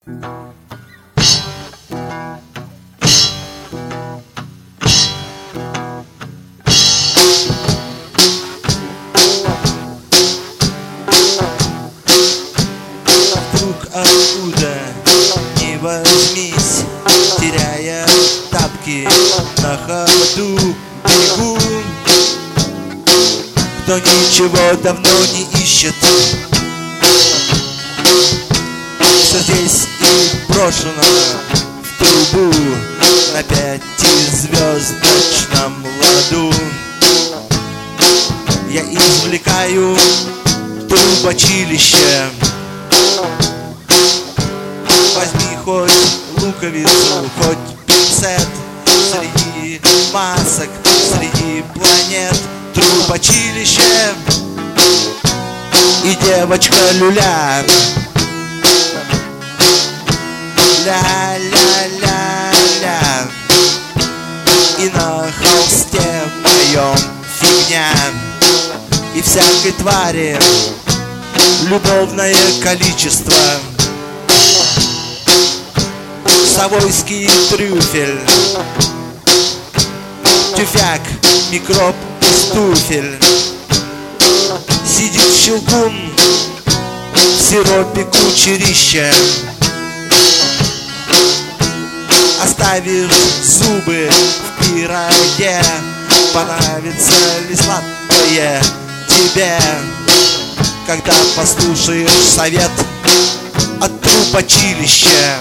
Вдруг откуда ни возьмись, теряя тапки, на ходу бегу. Кто ничего давно не ищет, все здесь и брошено в трубу на 5-звездочном ладу. Я извлекаю трубочилище. Возьми хоть луковицу, хоть пинцет, среди масок, среди планет трубочилище и девочка люля. Ля-ля-ля-ля. И на холсте моем фигня, и всякой твари любовное количество. Совойский трюфель, тюфяк, микроб из туфель. Сидит щелкун в сиропе кучерища. Оставишь зубы в пироге, понравится ли сладкое тебе, когда послушаешь совет от трубочилища.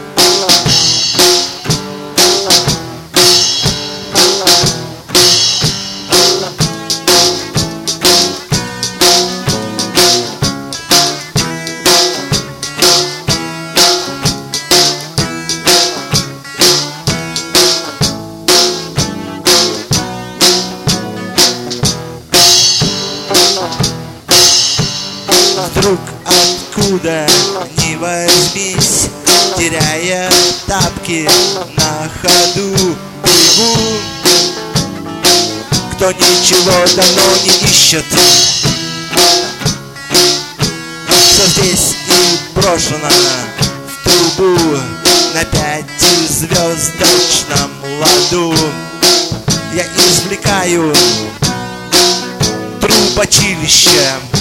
Вдруг откуда ни возьмись, теряя тапки, на ходу бегу. Кто ничего давно не ищет, все здесь и брошено в трубу на 5-звездочном ладу. Я извлекаю трубочилище.